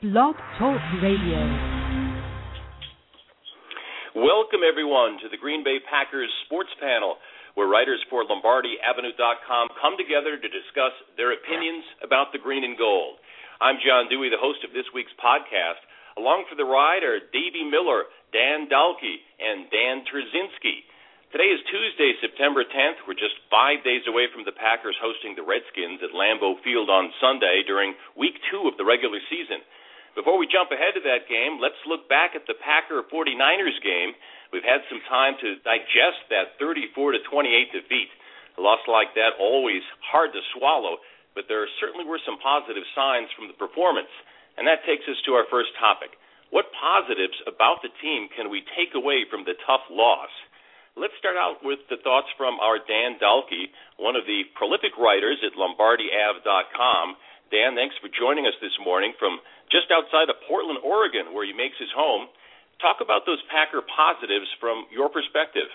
Blog Talk Radio. Welcome, everyone, to the Green Bay Packers Sports Panel, where writers for LombardiAvenue.com come together to discuss their opinions about the green and gold. I'm John Dewey, the host of this week's podcast. Along for the ride are Davey Miller, Dan Dalkey, and Dan Trzynski. Today is Tuesday, September 10th. We're just 5 days away from the Packers hosting the Redskins at Lambeau Field on Sunday during Week 2 of the regular season. Before we jump ahead to that game, let's look back at the Packer 49ers game. We've had some time to digest that 34-28 defeat. A loss like that always hard to swallow, but there certainly were some positive signs from the performance. And that takes us to our first topic. What positives about the team can we take away from the tough loss? Let's start out with the thoughts from our Dan Dalkey, one of the prolific writers at LombardiAv.com. Dan, thanks for joining us this morning from just outside of Portland, Oregon, where he makes his home. Talk about those Packer positives from your perspective.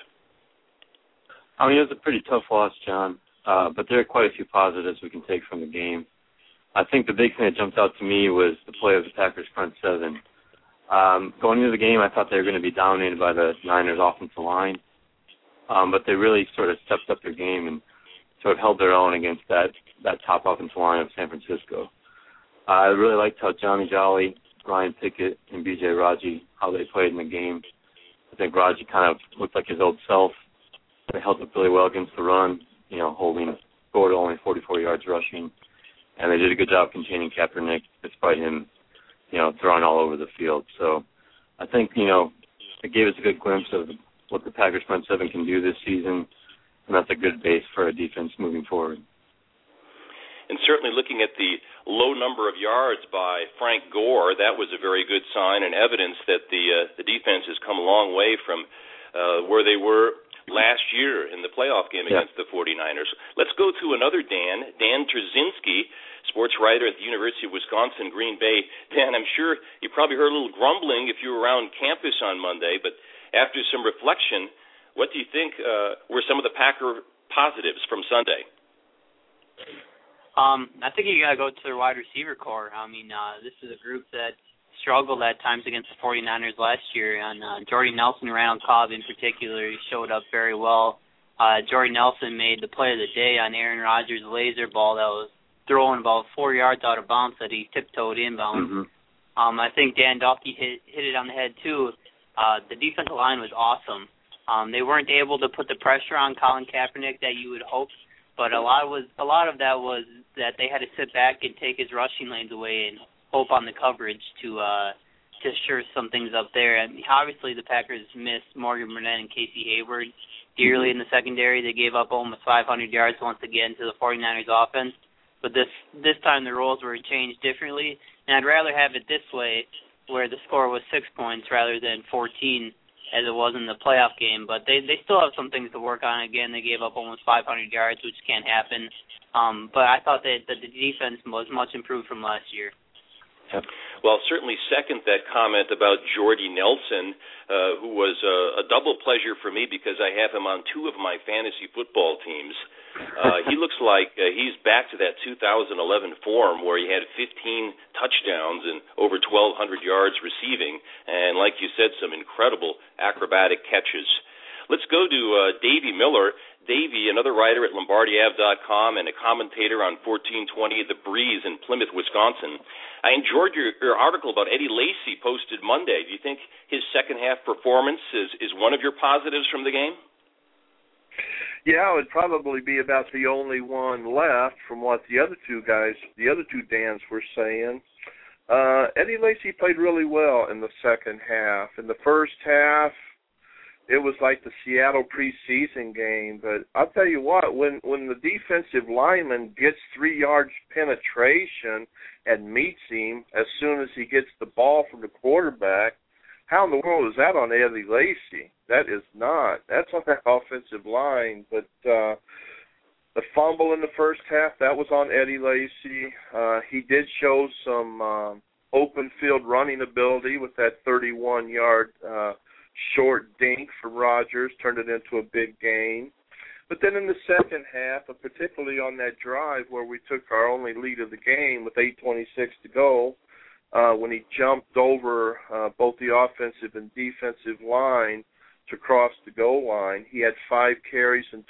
I mean, it was a pretty tough loss, John, but there are quite a few positives we can take from the game. I think the big thing that jumped out to me was the play of the Packers front seven. Going into the game, I thought they were going to be dominated by the Niners offensive line, but they really sort of stepped up their game and sort of held their own against that top offensive line of San Francisco. I really liked how Johnny Jolly, Ryan Pickett, and B.J. Raji, how they played in the game. I think Raji kind of looked like his old self. They held up really well against the run, holding scored only 44 yards rushing. And they did a good job containing Kaepernick despite him, throwing all over the field. So I think, it gave us a good glimpse of what the Packers front seven can do this season, and that's a good base for a defense moving forward. And certainly looking at the low number of yards by Frank Gore, that was a very good sign and evidence that the defense has come a long way from where they were last year in the playoff game against the 49ers. Let's go to another Dan, Dan Trzynski, sports writer at the University of Wisconsin, Green Bay. Dan, I'm sure you probably heard a little grumbling if you were around campus on Monday, but after some reflection, what do you think were some of the Packer positives from Sunday? I think you got to go to their wide receiver core. I mean, this is a group that struggled at times against the 49ers last year, and Jordy Nelson, Randall Cobb in particular, showed up very well. Jordy Nelson made the play of the day on Aaron Rodgers' laser ball that was thrown about 4 yards out of bounds that he tiptoed inbound. Mm-hmm. I think Dan Dalkey hit it on the head, too. The defensive line was awesome. They weren't able to put the pressure on Colin Kaepernick that you would hope, but a lot of that was that they had to sit back and take his rushing lanes away and hope on the coverage to sure some things up there. And obviously the Packers missed Morgan Burnett and Casey Hayward dearly in the secondary. They gave up almost 500 yards once again to the 49ers offense. But this time the roles were changed differently, and I'd rather have it this way where the score was 6 points rather than 14 as it was in the playoff game. But they still have some things to work on. Again, they gave up almost 500 yards, which can't happen. But I thought that the defense was much improved from last year. Well, certainly second that comment about Jordy Nelson, who was a double pleasure for me because I have him on two of my fantasy football teams. He looks like he's back to that 2011 form where he had 15 touchdowns and over 1,200 yards receiving, and like you said, some incredible acrobatic catches. Let's go to Davey Miller. Davey, another writer at LombardiAv.com and a commentator on 1420 The Breeze in Plymouth, Wisconsin. I enjoyed your article about Eddie Lacy posted Monday. Do you think his second-half performance is one of your positives from the game? Yeah, it would probably be about the only one left from what the other two Dans were saying. Eddie Lacy played really well in the second half. In the first half, it was like the Seattle preseason game. But I'll tell you what, when the defensive lineman gets 3 yards penetration and meets him as soon as he gets the ball from the quarterback, how in the world is that on Eddie Lacy? That is not. That's on that offensive line. But the fumble in the first half, that was on Eddie Lacy. He did show some open field running ability with that 31-yard short dink from Rodgers, turned it into a big gain. But then in the second half, particularly on that drive where we took our only lead of the game with 8:26 to go, when he jumped over both the offensive and defensive line to cross the goal line. He had 5 carries and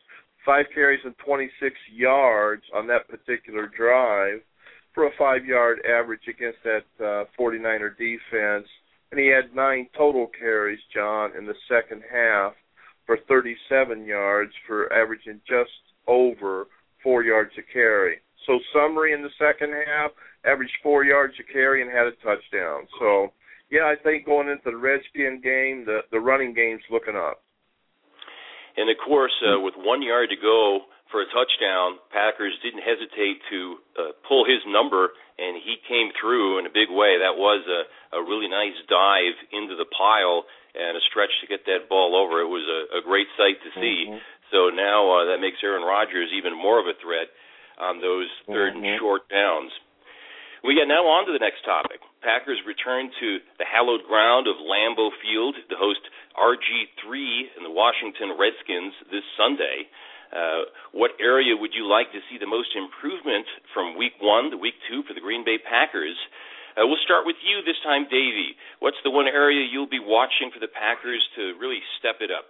26 yards on that particular drive for a 5-yard average against that 49er defense. And he had 9 total carries, John, in the second half for 37 yards for averaging just over 4 yards a carry. So summary in the second half, averaged 4 yards a carry and had a touchdown. So, yeah, I think going into the Redskin game, the running game's looking up. And, of course, with 1 yard to go for a touchdown, Packers didn't hesitate to pull his number, and he came through in a big way. That was a really nice dive into the pile and a stretch to get that ball over. It was a great sight to see. Mm-hmm. So now that makes Aaron Rodgers even more of a threat on those third and short downs. We get now on to the next topic. Packers return to the hallowed ground of Lambeau Field to host RG3 and the Washington Redskins this Sunday. What area would you like to see the most improvement from Week 1 to Week 2 for the Green Bay Packers? We'll start with you this time, Davey. What's the one area you'll be watching for the Packers to really step it up?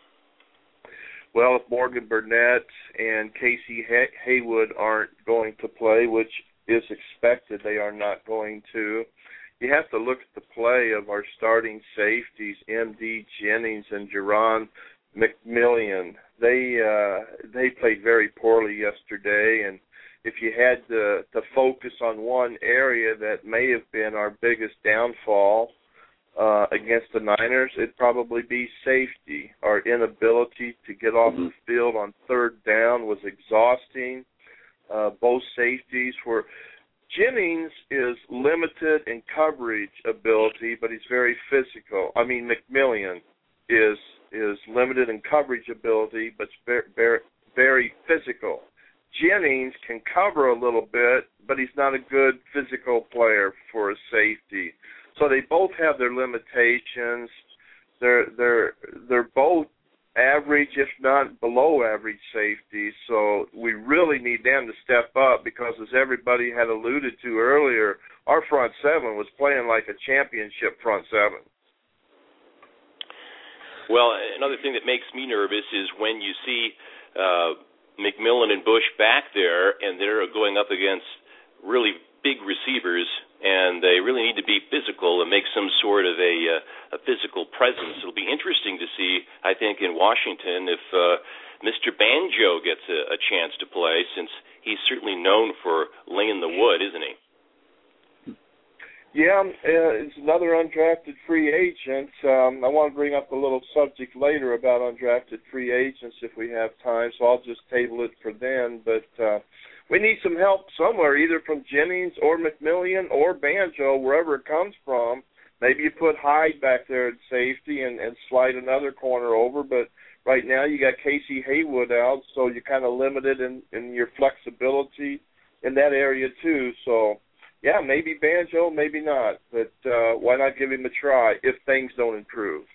Well, if Morgan Burnett and Casey Haywood aren't going to play, which is expected, they are not going to, you have to look at the play of our starting safeties, M.D. Jennings and Jerron McMillian. They played very poorly yesterday, and if you had to focus on one area that may have been our biggest downfall against the Niners, it'd probably be safety. Our inability to get off the field on third down was exhausting. Both safeties were. Jennings is limited in coverage ability, but he's very physical. I mean, McMillian is limited in coverage ability, but very, very physical. Jennings can cover a little bit, but he's not a good physical player for a safety. So they both have their limitations. They're both average, if not below average safety. So we really need them to step up because, as everybody had alluded to earlier, our front seven was playing like a championship front seven. Well, another thing that makes me nervous is when you see McMillan and Bush back there, and they're going up against really big receivers, and they really need to be physical and make some sort of a physical presence. It'll be interesting to see, I think, in Washington if Mr. Banjo gets a chance to play, since he's certainly known for laying the wood, isn't he? Yeah, it's another undrafted free agent. I want to bring up a little subject later about undrafted free agents if we have time, so I'll just table it for then. But we need some help somewhere, either from Jennings or McMillian or Banjo, wherever it comes from. Maybe you put Hyde back there at safety and slide another corner over, but right now you got Casey Haywood out, so you're kind of limited in your flexibility in that area too. So, yeah, maybe Banjo, maybe not, but why not give him a try if things don't improve?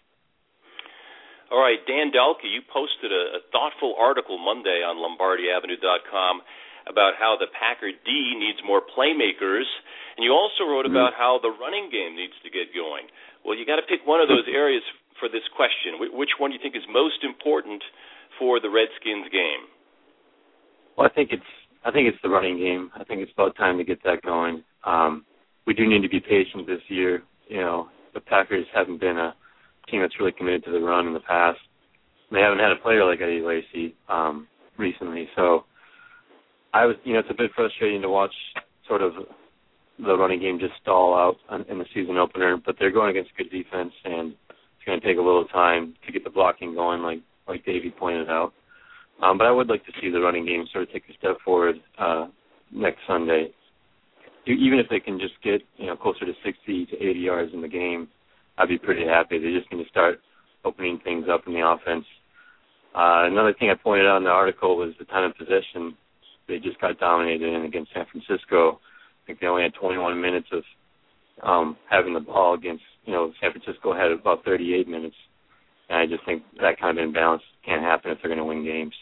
All right, Dan Dalke, you posted a thoughtful article Monday on LombardiAvenue.com about how the Packer D needs more playmakers, and you also wrote about how the running game needs to get going. Well, you got to pick one of those areas for this question. Which one do you think is most important for the Redskins game? Well, I think it's the running game. I think it's about time to get that going. We do need to be patient this year. You know, the Packers haven't been a team that's really committed to the run in the past. They haven't had a player like Eddie Lacy recently, so it's a bit frustrating to watch sort of the running game just stall out in the season opener, but they're going against good defense, and it's going to take a little time to get the blocking going, like Davey pointed out. But I would like to see the running game sort of take a step forward next Sunday. Even if they can just get closer to 60 to 80 yards in the game, I'd be pretty happy. They just need to start opening things up in the offense. Another thing I pointed out in the article was the time of possession. They just got dominated in against San Francisco. I think they only had 21 minutes of having the ball against, San Francisco had about 38 minutes. And I just think that kind of imbalance can't happen if they're going to win games.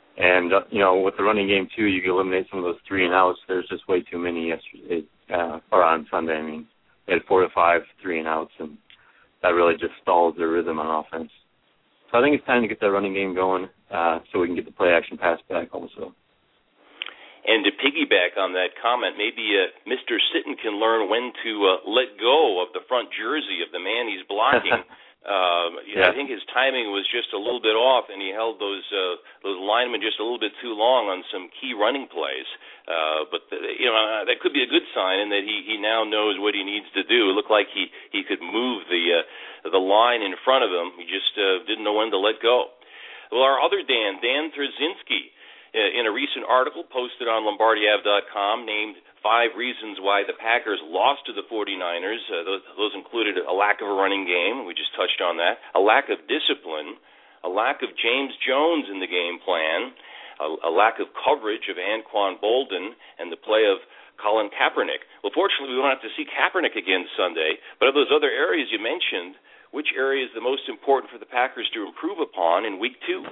And, with the running game, too, you can eliminate some of those 3-and-outs. There's just way too many yesterday or on Sunday, I mean. They had 4 to 5 3-and-outs, and that really just stalled their rhythm on offense. So I think it's time to get that running game going so we can get the play-action pass back also. And to piggyback on that comment, maybe Mr. Sitton can learn when to let go of the front jersey of the man he's blocking. I think his timing was just a little bit off, and he held those linemen just a little bit too long on some key running plays. But that could be a good sign in that he now knows what he needs to do. It looked like he could move the line in front of him. He just didn't know when to let go. Well, our other Dan Trzynski, in a recent article posted on LombardiAv.com, named 5 reasons why the Packers lost to the 49ers. Those included a lack of a running game. We just touched on that. A lack of discipline. A lack of James Jones in the game plan. A lack of coverage of Anquan Boldin, and the play of Colin Kaepernick. Well, fortunately, we don't have to see Kaepernick again Sunday, but of those other areas you mentioned, which area is the most important for the Packers to improve upon in Week 2?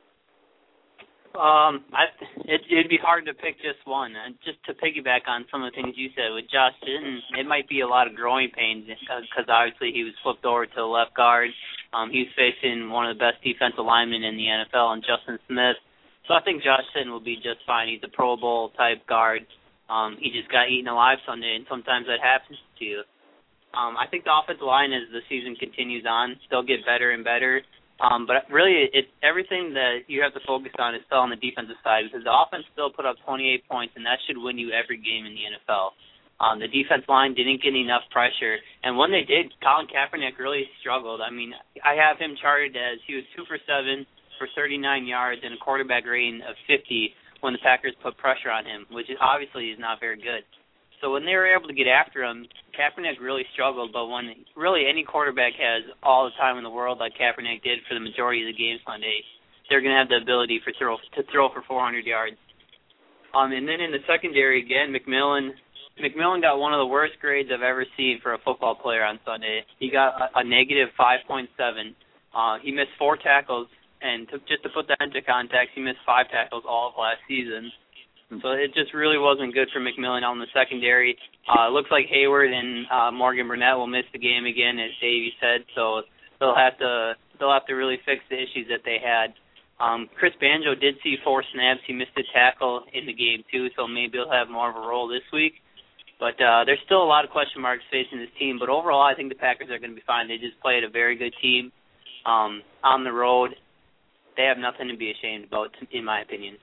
It'd be hard to pick just one. Just to piggyback on some of the things you said with Josh Sitton, it might be a lot of growing pains because obviously he was flipped over to the left guard. He was facing one of the best defensive linemen in the NFL, and Justin Smith. So I think Josh Sitton will be just fine. He's a Pro Bowl type guard. He just got eaten alive Sunday, and sometimes that happens to you. I think the offensive line, as the season continues on, they'll get better and better. But really, everything that you have to focus on is still on the defensive side, because the offense still put up 28 points, and that should win you every game in the NFL. The defense line didn't get enough pressure, and when they did, Colin Kaepernick really struggled. I mean, I have him charted as he was 2 for 7 for 39 yards and a quarterback rating of 50 when the Packers put pressure on him, which obviously is not very good. So when they were able to get after him, Kaepernick really struggled. But when really any quarterback has all the time in the world like Kaepernick did for the majority of the game Sunday, they're going to have the ability to throw for 400 yards. And then in the secondary, again, McMillan got one of the worst grades I've ever seen for a football player on Sunday. He got a negative 5.7. He missed 4 tackles, and just to put that into context, he missed 5 tackles all of last season. So it just really wasn't good for McMillan on the secondary. It looks like Hayward and Morgan Burnett will miss the game again, as Davey said. So they'll have to really fix the issues that they had. Chris Banjo did see 4 snaps. He missed a tackle in the game too, so maybe he'll have more of a role this week. But there's still a lot of question marks facing this team. But overall, I think the Packers are going to be fine. They just played a very good team on the road. They have nothing to be ashamed about, in my opinion.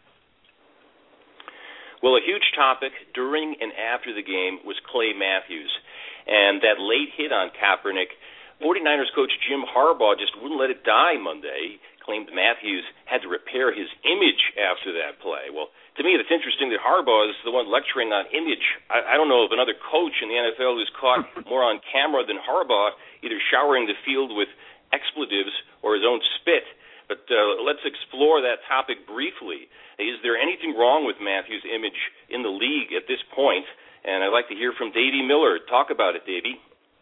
Well, a huge topic during and after the game was Clay Matthews. And that late hit on Kaepernick, 49ers coach Jim Harbaugh just wouldn't let it die Monday. He claimed Matthews had to repair his image after that play. Well, to me, it's interesting that Harbaugh is the one lecturing on image. I don't know of another coach in the NFL who's caught more on camera than Harbaugh, either showering the field with expletives or his own spit. But let's explore that topic briefly. Is there anything wrong with Matthews' image in the league at this point? And I'd like to hear from Davey Miller. Talk about it, Davey.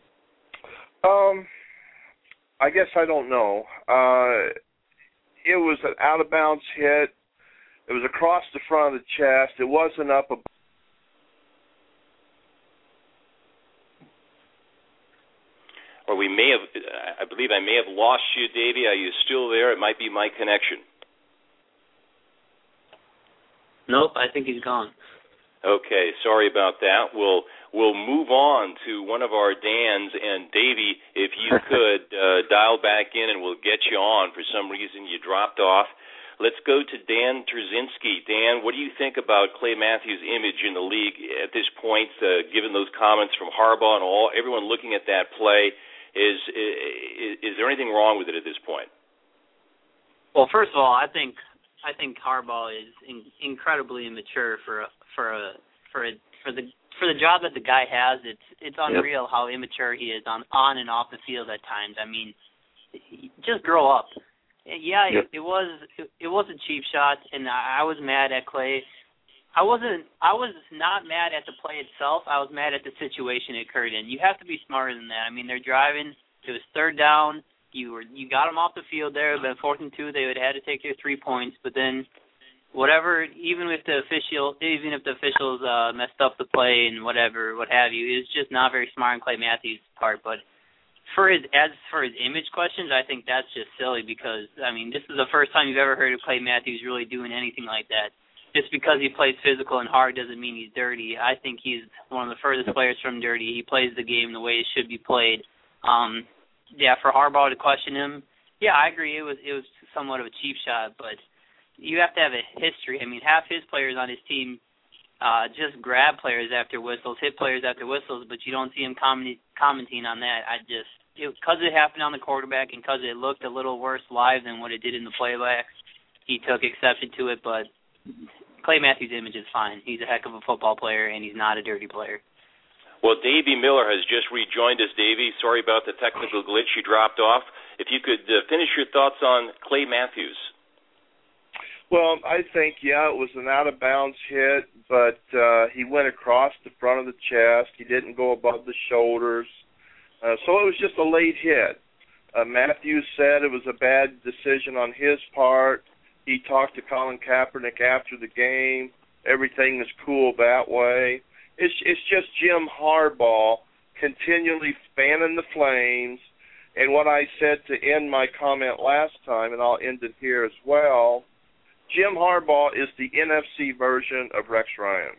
I guess I don't know. It was an out-of-bounds hit. It was across the front of the chest. It wasn't up above. Or I believe I may have lost you, Davey. Are you still there? It might be my connection. Nope, I think he's gone. Okay, sorry about that. We'll move on to one of our Dans, and Davey, if you could dial back in and we'll get you on. For some reason you dropped off. Let's go to Dan Trzynski. Dan, what do you think about Clay Matthews' image in the league at this point, given those comments from Harbaugh and everyone looking at that play? Is there anything wrong with it at this point? Well, first of all, I think Harbaugh is incredibly immature for the job that the guy has. It's unreal how immature he is on and off the field at times. I mean, just grow up. Yeah, it was a cheap shot, and I was mad at Clay. I was not mad at the play itself. I was mad at the situation it occurred in. You have to be smarter than that. I mean, they're driving. It was 3rd down. You got them off the field there. It would have been 4th and 2. They would have had to take their 3 points. But then whatever, even if the officials messed up the play and whatever, what have you, it's just not very smart on Clay Matthews' part. But as for his image questions, I think that's just silly because, I mean, this is the first time you've ever heard of Clay Matthews really doing anything like that. Just because he plays physical and hard doesn't mean he's dirty. I think he's one of the furthest players from dirty. He plays the game the way it should be played. For Harbaugh to question him, I agree. It was somewhat of a cheap shot, but you have to have a history. I mean, half his players on his team just grab players after whistles, hit players after whistles, but you don't see him commenting on that. Because it happened on the quarterback and because it looked a little worse live than what it did in the playback, he took exception to it, but Clay Matthews' image is fine. He's a heck of a football player, and he's not a dirty player. Well, Davey Miller has just rejoined us. Davey, sorry about the technical glitch. You dropped off. If you could finish your thoughts on Clay Matthews. Well, I think, it was an out-of-bounds hit, but he went across the front of the chest. He didn't go above the shoulders. So it was just a late hit. Matthews said it was a bad decision on his part. He talked to Colin Kaepernick after the game. Everything is cool that way. It's just Jim Harbaugh continually fanning the flames. And what I said to end my comment last time, and I'll end it here as well, Jim Harbaugh is the NFC version of Rex Ryan.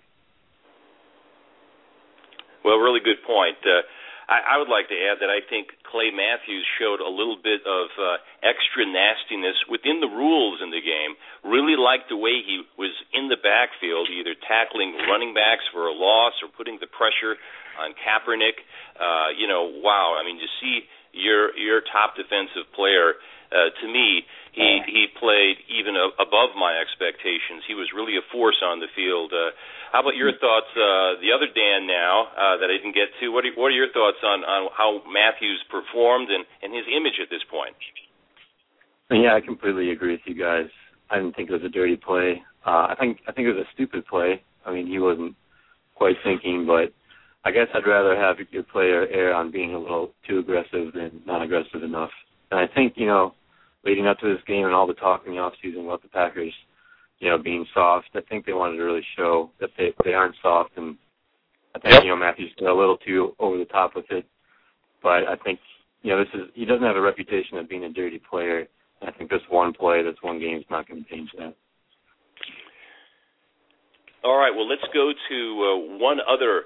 Well, really good point. I would like to add that I think Clay Matthews showed a little bit of extra nastiness within the rules in the game. Really liked the way he was in the backfield, either tackling running backs for a loss or putting the pressure on Kaepernick. Wow. I mean, you see your top defensive player. To me, he played even above my expectations. He was really a force on the field. How about your thoughts? The other Dan now that I didn't get to. What are your thoughts on how Matthews performed and his image at this point? Yeah, I completely agree with you guys. I didn't think it was a dirty play. I think it was a stupid play. I mean, he wasn't quite thinking, but I guess I'd rather have a good player err on being a little too aggressive than not aggressive enough. And I think, leading up to this game and all the talk in the offseason about the Packers, being soft, I think they wanted to really show that they aren't soft. And I think, Matthews got a little too over the top with it. But I think, he doesn't have a reputation of being a dirty player. And I think this one play, this one game is not going to change that. All right, well, let's go to one other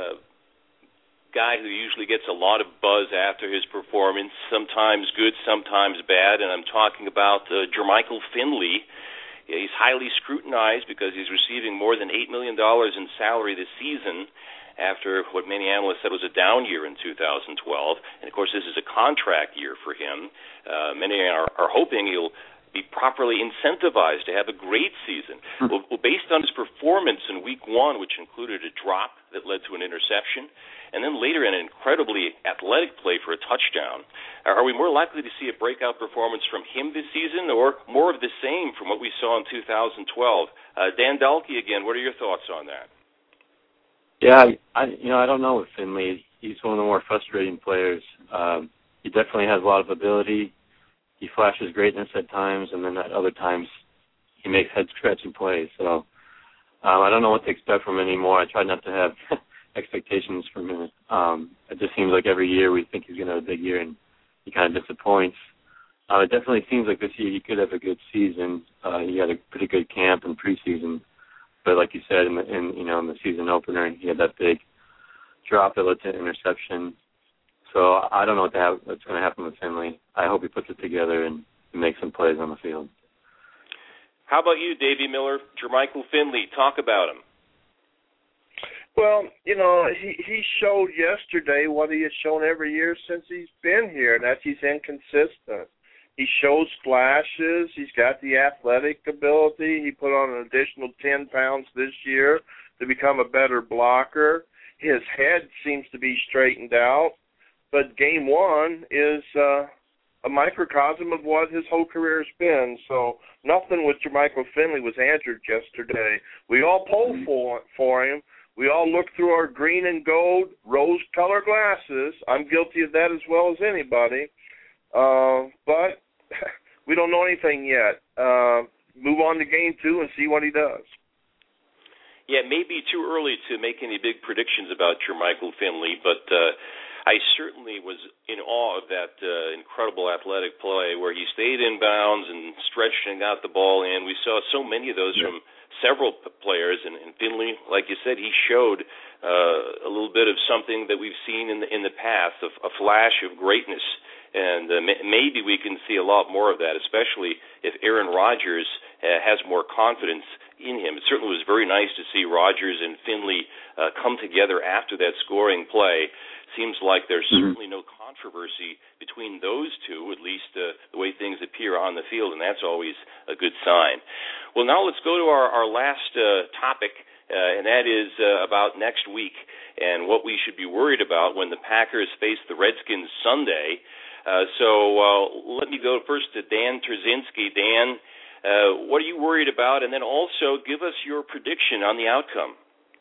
guy who usually gets a lot of buzz after his performance, sometimes good, sometimes bad, and I'm talking about Jermichael Finley. He's highly scrutinized because he's receiving more than $8 million in salary this season after what many analysts said was a down year in 2012. And, of course, this is a contract year for him. Many are hoping he'll be properly incentivized to have a great season. Well, based on his performance in Week 1, which included a drop that led to an interception, and then later an incredibly athletic play for a touchdown, are we more likely to see a breakout performance from him this season or more of the same from what we saw in 2012? Dan Dalkey again, what are your thoughts on that? Yeah, I don't know with Finley. He's one of the more frustrating players. He definitely has a lot of ability. He flashes greatness at times, and then at other times he makes head-scratching plays. So I don't know what to expect from him anymore. I try not to have expectations from him. It just seems like every year we think he's going to have a big year, and he kind of disappoints. It definitely seems like this year he could have a good season. He had a pretty good camp and preseason, but like you said, in the season opener, he had that big drop that led to an interception. So I don't know what's going to happen with Finley. I hope he puts it together and makes some plays on the field. How about you, Davey Miller? Jermichael Finley, talk about him. Well, he showed yesterday what he has shown every year since he's been here, and that's he's inconsistent. He shows flashes. He's got the athletic ability. He put on an additional 10 pounds this year to become a better blocker. His head seems to be straightened out, but game one is a microcosm of what his whole career has been. So nothing with Jermichael Finley was answered yesterday. We all pulled for him. We all look through our green and gold rose-colored glasses. I'm guilty of that as well as anybody. But we don't know anything yet. move on to game 2 and see what he does. Yeah, it may be too early to make any big predictions about Jermichael Finley, but I certainly was in awe of that incredible athletic play where he stayed in bounds and stretched and got the ball in. We saw so many of those from several players, and Finley, like you said, he showed a little bit of something that we've seen in the past, a flash of greatness. And maybe we can see a lot more of that, especially if Aaron Rodgers has more confidence in him. It certainly was very nice to see Rodgers and Finley come together after that scoring play. Seems like there's certainly no controversy between those two, at least the way things appear on the field, and that's always a good sign. Well, now let's go to our last topic, and that is about next week and what we should be worried about when the Packers face the Redskins Sunday. So let me go first to Dan Trzynski. Dan, what are you worried about? And then also give us your prediction on the outcome.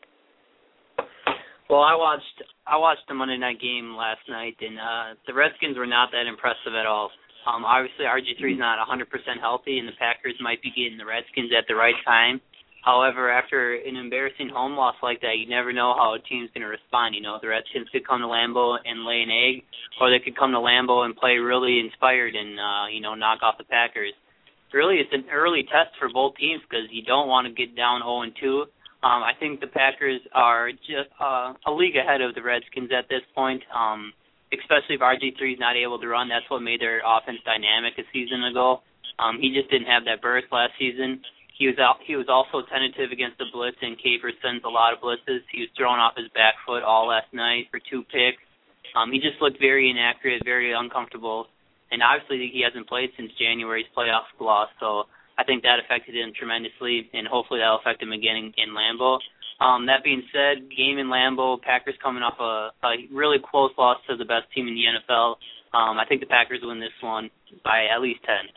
Well, I watched the Monday night game last night, and the Redskins were not that impressive at all. Obviously, RG3 is not 100% healthy, and the Packers might be getting the Redskins at the right time. However, after an embarrassing home loss like that, you never know how a team's going to respond. You know, the Redskins could come to Lambeau and lay an egg, or they could come to Lambeau and play really inspired and, knock off the Packers. Really, it's an early test for both teams because you don't want to get down 0-2. I think the Packers are just a league ahead of the Redskins at this point, especially if RG3 is not able to run. That's what made their offense dynamic a season ago. He just didn't have that burst last season. He was also tentative against the blitz, and Capers sends a lot of blitzes. He was thrown off his back foot all last night for 2 picks. He just looked very inaccurate, very uncomfortable, and obviously he hasn't played since January's playoff loss, so I think that affected him tremendously, and hopefully that will affect him again in Lambeau. That being said, game in Lambeau, Packers coming off a really close loss to the best team in the NFL. I think the Packers win this one by at least 10.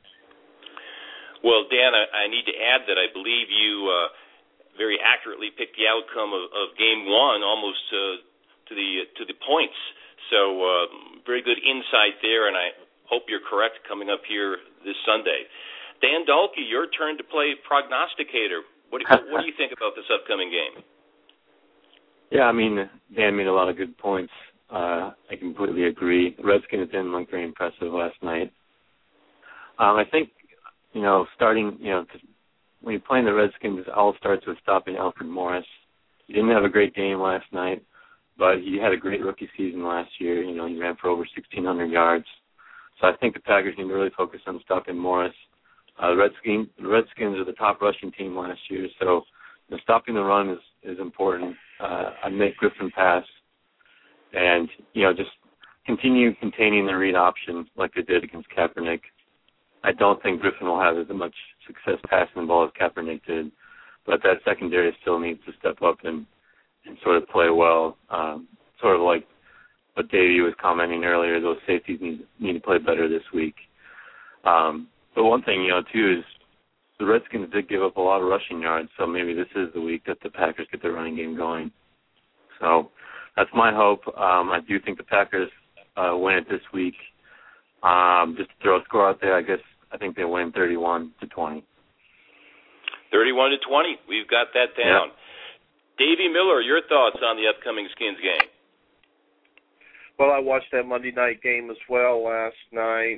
Well, Dan, I need to add that I believe you very accurately picked the outcome of Game 1 almost to the points. So very good insight there, and I hope you're correct coming up here this Sunday. Dan Dahlke, your turn to play prognosticator. What do you think about this upcoming game? Yeah, I mean, Dan made a lot of good points. I completely agree. The Redskins didn't look very impressive last night. I think, starting, when you're playing the Redskins, it all starts with stopping Alfred Morris. He didn't have a great game last night, but he had a great rookie season last year. He ran for over 1,600 yards. So I think the Packers need to really focus on stopping Morris. The Redskins are the top rushing team last year, so stopping the run is important. I'd make Griffin pass and, just continue containing the read option like they did against Kaepernick. I don't think Griffin will have as much success passing the ball as Kaepernick did, but that secondary still needs to step up and sort of play well, sort of like what Davey was commenting earlier. Those safeties need to play better this week. But one thing, too, is the Redskins did give up a lot of rushing yards, so maybe this is the week that the Packers get their running game going. So that's my hope. I do think the Packers win it this week. Just to throw a score out there, I think they win 31-20. 31-20. We've got that down. Yep. Davey Miller, your thoughts on the upcoming Skins game? Well, I watched that Monday night game as well last night.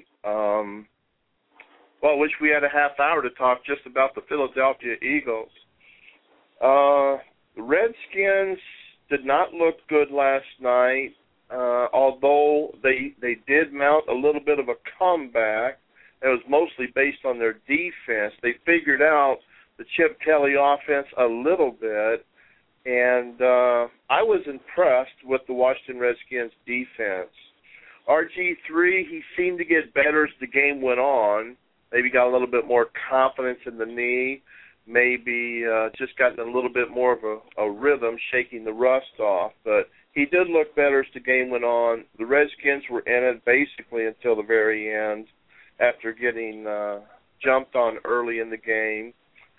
I wish we had a half hour to talk just about the Philadelphia Eagles. The Redskins did not look good last night, although they did mount a little bit of a comeback. It was mostly based on their defense. They figured out the Chip Kelly offense a little bit, and I was impressed with the Washington Redskins defense. RG3, he seemed to get better as the game went on. Maybe got a little bit more confidence in the knee. Maybe just gotten a little bit more of a rhythm, shaking the rust off. But he did look better as the game went on. The Redskins were in it basically until the very end after getting jumped on early in the game.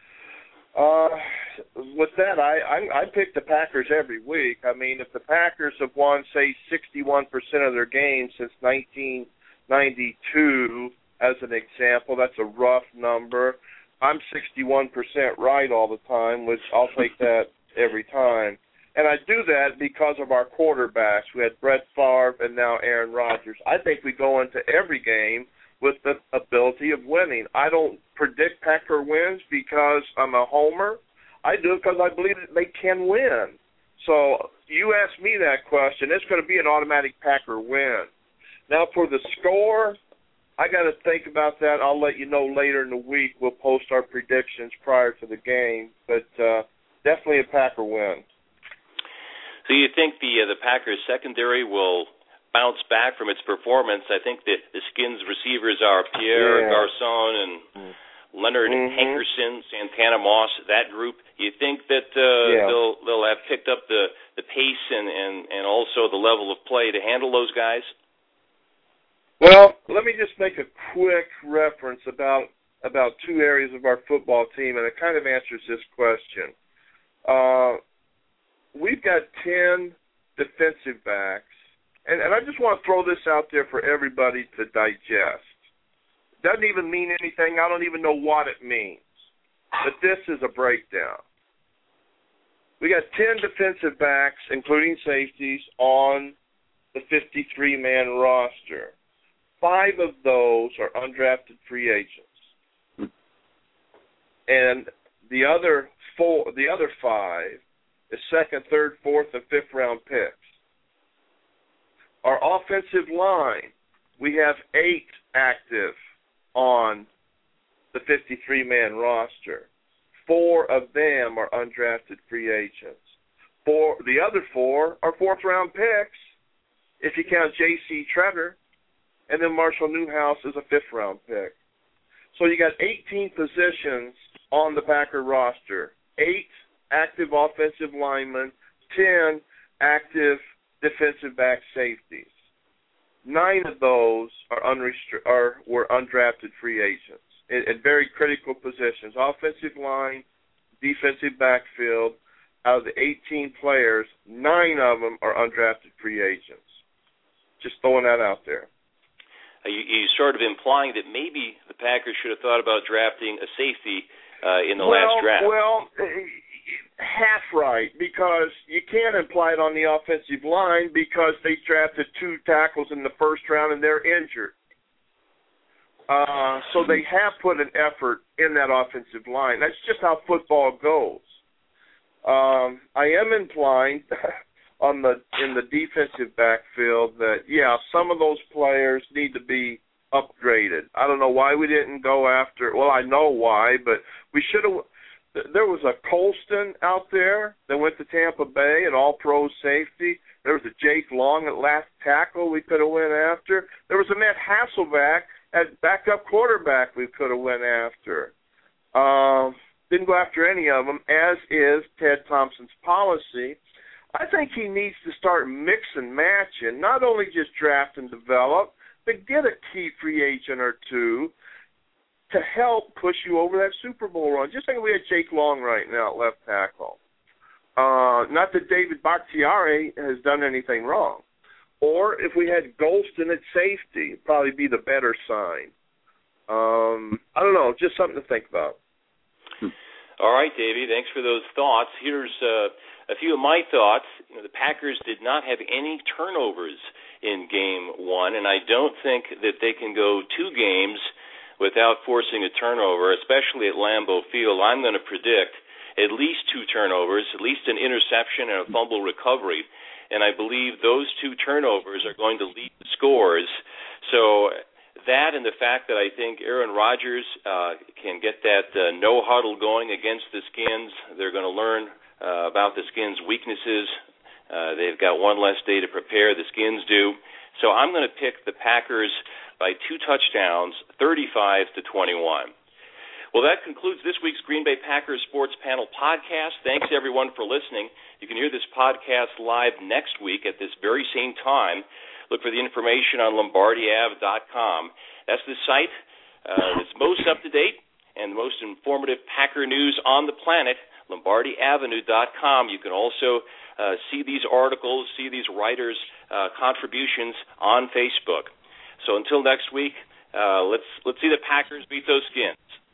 With that, I pick the Packers every week. I mean, if the Packers have won, say, 61% of their games since 1992, as an example, that's a rough number. I'm 61% right all the time, which I'll take that every time. And I do that because of our quarterbacks. We had Brett Favre and now Aaron Rodgers. I think we go into every game with the ability of winning. I don't predict Packer wins because I'm a homer. I do it because I believe that they can win. So you ask me that question, it's going to be an automatic Packer win. Now for the score, I got to think about that. I'll let you know later in the week. We'll post our predictions prior to the game, but definitely a Packer win. So you think the Packers secondary will bounce back from its performance? I think the Skins receivers are Pierre Garçon and Leonard Hankerson, Santana Moss, that group. You think that they'll have picked up the pace and also the level of play to handle those guys? Well, let me just make a quick reference about two areas of our football team, and it kind of answers this question. We've got 10 defensive backs, and I just want to throw this out there for everybody to digest. Doesn't even mean anything. I don't even know what it means. But this is a breakdown. We got 10 defensive backs, including safeties, on the 53-man roster. 5 of those are undrafted free agents. And the other 5 is second, third, fourth, and fifth round picks. Our offensive line, we have 8 active on the 53-man roster. 4 of them are undrafted free agents. The other 4 are fourth-round picks, if you count J.C. Tretter, and then Marshall Newhouse is a fifth-round pick. So you got 18 positions on the Packer roster, 8 active offensive linemen, 10 active defensive back safeties. 9 of those were undrafted free agents in very critical positions. Offensive line, defensive backfield. Out of the 18 players, 9 of them are undrafted free agents. Just throwing that out there. You sort of implying that maybe the Packers should have thought about drafting a safety in the last draft. Well, half right, because you can't imply it on the offensive line because they drafted 2 tackles in the first round and they're injured. So they have put an effort in that offensive line. That's just how football goes. I am implying in the defensive backfield that, some of those players need to be upgraded. I don't know why we didn't go after – well, I know why, but we should have – there was a Colston out there that went to Tampa Bay, an all-pro safety. There was a Jake Long at left tackle we could have went after. There was a Matt Hasselbeck at backup quarterback we could have went after. Didn't go after any of them, as is Ted Thompson's policy. I think he needs to start mix and matching, not only just draft and develop, but get a key free agent or two to help push you over that Super Bowl run. Just like we had Jake Long right now at left tackle. Not that David Bakhtiari has done anything wrong. Or if we had Golston at safety, it'd probably be the better sign. I don't know, just something to think about. All right, Davey, thanks for those thoughts. Here's a few of my thoughts. The Packers did not have any turnovers in Game 1, and I don't think that they can go 2 games without forcing a turnover, especially at Lambeau Field. I'm going to predict at least 2 turnovers, at least an interception and a fumble recovery, and I believe those 2 turnovers are going to lead to scores. So that and the fact that I think Aaron Rodgers can get that no-huddle going against the Skins. They're going to learn about the Skins' weaknesses. They've got one less day to prepare, the Skins do. So I'm going to pick the Packers by 2 touchdowns, 35-21. Well, that concludes this week's Green Bay Packers Sports Panel podcast. Thanks, everyone, for listening. You can hear this podcast live next week at this very same time. Look for the information on LombardiAv.com. That's the site that's most up-to-date and the most informative Packer news on the planet, LombardiAvenue.com. You can also see these articles, see these writers' contributions on Facebook. So until next week, let's see the Packers beat those Skins.